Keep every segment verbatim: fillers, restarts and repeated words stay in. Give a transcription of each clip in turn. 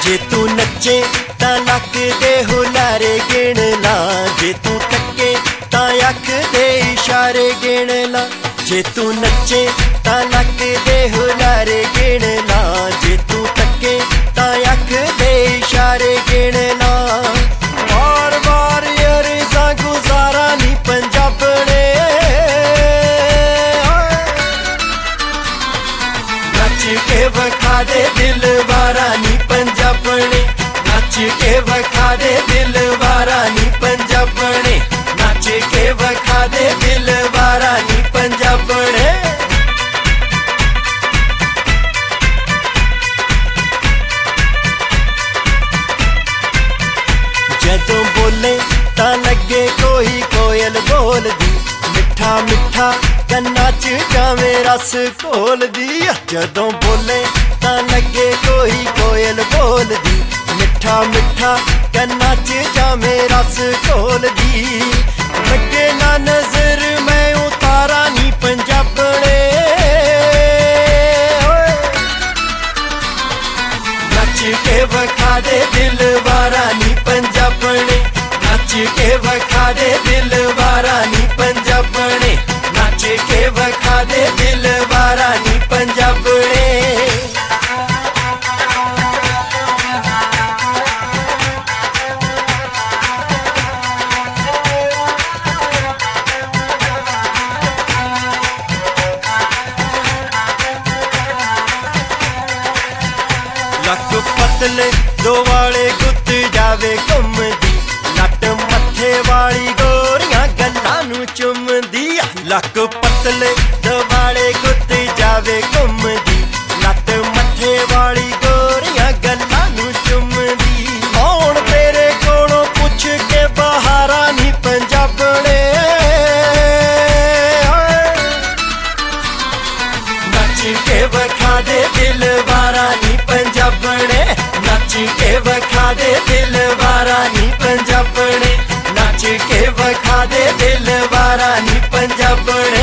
जे तू नचे तां लक दे हुलारे गिण ला, जे तू टके तां अख दे इशारे गिण ला। जे तू नचे तां लक दे हुलारे गिण ला, जे तू टके तां अख दे इशारे गिण ला। बार बार अरज़ां गुज़ारा नी पंजाबणे, नच के वखा दे दिल वारा नी पंजाबणे, नच के वखा दे दिल वारा नी पंजाबणे, नच के वखा दे दिल वारा नी पंजाबणे। जदों बोले तां लगे कोई कोयल बोलदी, मिठा मिठा कन्ना च जावे रस घोलदी। जदों बोले तां लगे कोई कोयल बोलदी, मिठा मिठा कन्ना च जावे रस घोलदी। लगे ना नजर मैं उतारा नी पंजाबणे, नच के वखा दे दिल वारा नी पंजाबणे, नच के वखा दे दिल वारा नी पंजाबणे, नच के वखा दे दिल वारा नी पंजाबणे। लक पतले दो वाले गुत्त जावे घुमदी, लट मथे वाली गोरियां गल्लां नू चुमदी। लक पतले दो वाले गुत्त जावे घुमदी, लट मथे वाली गोरियां गल्लां नू चुमदी। कौन तेरे कोलों पुछ के बहारा नी पंजाबणे, नच के वखा दे दिल वारा नी पंजाबणे, नच के वखा दे दिल वारा नी पंजाबणे, नच के वखा दे दिल वारा नी पंजाबणे।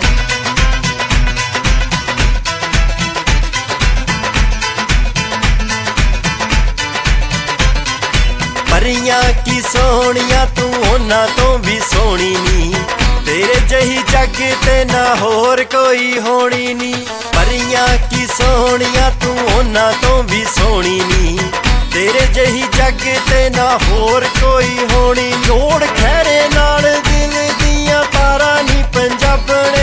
परियां की सोहणियां तू उन्हां तो भी सोहणी नी, तेरे जही जग ते ना होर कोई होनी नी। परियां की सोहणियां तू उन्हां तो भी सोहणी नी, तेरे जही जग ते ना होर कोई होनी। जोड़ खैरे नाल दिल दियां तारा नी पंजाबणे,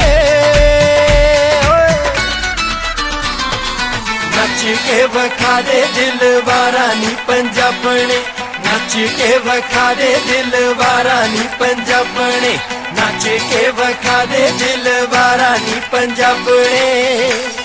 नच के वखा दे दिल वारा नी पंजाबणे, नच के वखा दे दिल वारा नी पंजाबणे, नच के वखा दे दिल वारा नी पंजाबणे।